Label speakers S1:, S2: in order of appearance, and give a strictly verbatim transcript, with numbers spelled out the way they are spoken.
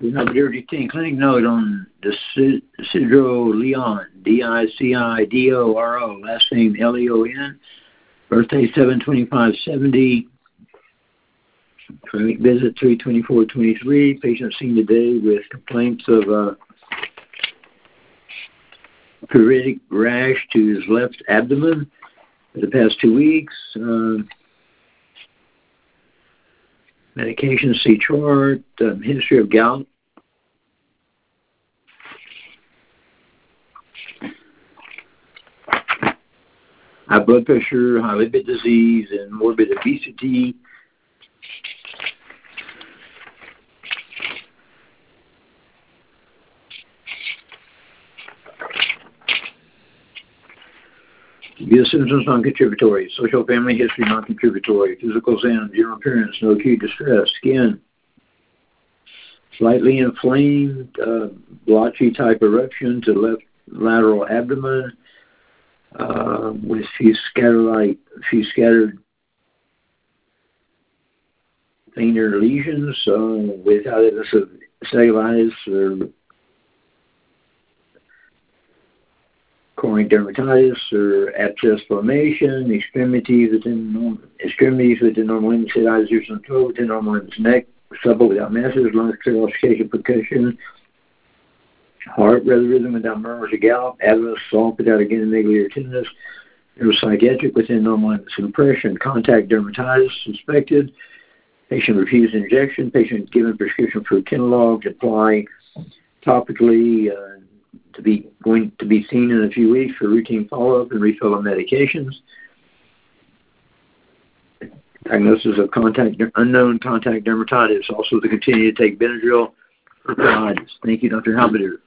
S1: Doctor Routine clinic note on Dicidro Leon, D I C I D O R O, last name L E O N, birthday seven twenty-five seventy, clinic visit three twenty-four twenty-three, patient seen today with complaints of uh, pruritic rash to his left abdomen for the past two weeks. Uh, medication C chart, um, history of gout. High blood pressure, high lipid disease, and morbid obesity. The symptoms non-contributory. Social family history non-contributory. Physical exam, general appearance, no acute distress. Skin, slightly inflamed, uh, blotchy type eruption to left lateral abdomen uh, with few scattered, few scattered fainter lesions uh, without evidence of cellulitis or chronic dermatitis or abscess formation, extremities within normal, extremities within normal limits, head, eyes, ears, and throat, within normal limits, neck, supple without masses, lungs, clear ossification, percussion, heart, rather rhythm without murmurs or gout, abdomen, salt without again megaly or tenderness, neuropsychiatric within normal limits, impression, contact dermatitis suspected, patient refused injection, patient given prescription for Kenalog to apply topically, uh, to be going to be seen in a few weeks for routine follow-up and refill of medications. Diagnosis of contact unknown contact dermatitis. Also to continue to take Benadryl for colitis. Thank you, Doctor Halbeder.